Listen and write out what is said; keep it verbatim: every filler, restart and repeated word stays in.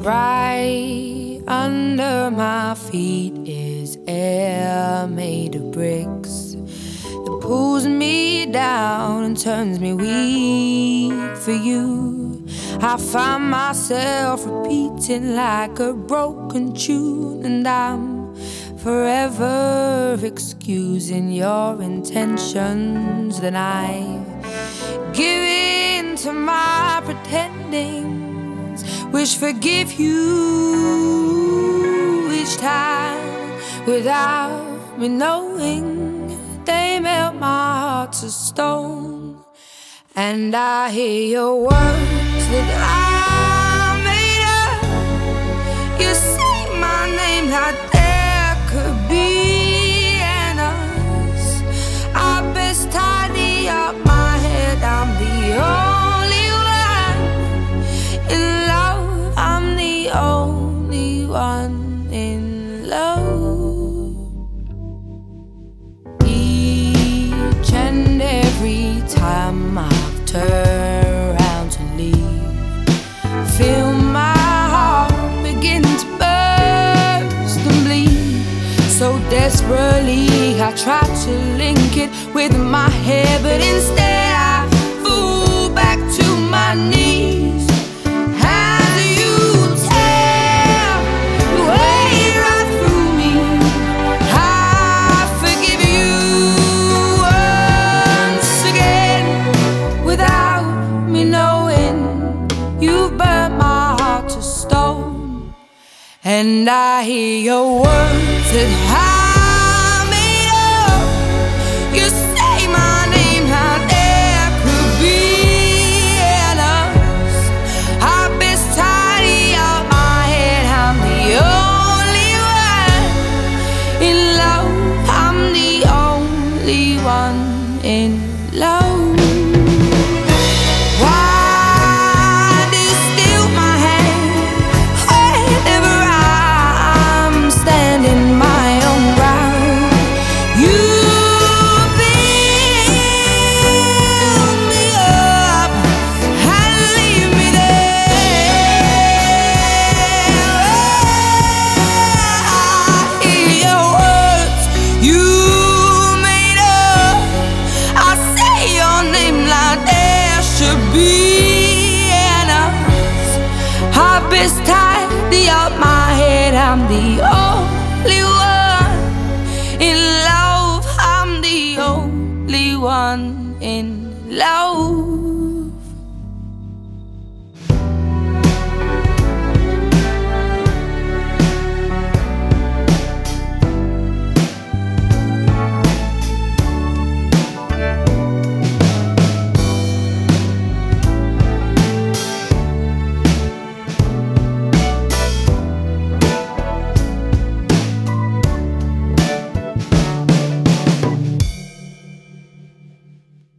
Right under my feet is air made of bricks that pulls me down and turns me weak for you. I find myself repeating like a broken tune, and I'm forever excusing your intentions. Then I give in to my pretendings, which forgive you each time without me knowing. They melt my heart to stone, and I hear your words that I made up. You say my name like there could be an us. I best tidy up my head. I'm the only one in love. I'm the only one in love. Each and every time I've turned around to leave, feel my heart begin to burst and bleed. So desperately I try to link it with my hair, but instead I fall back to my knees. As you tear your way right through me, I forgive you once again without me knowing. You burnt my heart to stone, and I hear your words that I made up. You say my name like there could be an us. I best tidy up my head. I'm the only one in love. I'm the only one in love. Why do you steal my hand whenever I'm standing my own ground? You build me up and leave me there. I hear your words you made up. I say your name like there should be an us. I best tidy up my head. I'm the only one in love. I'm the only one in love.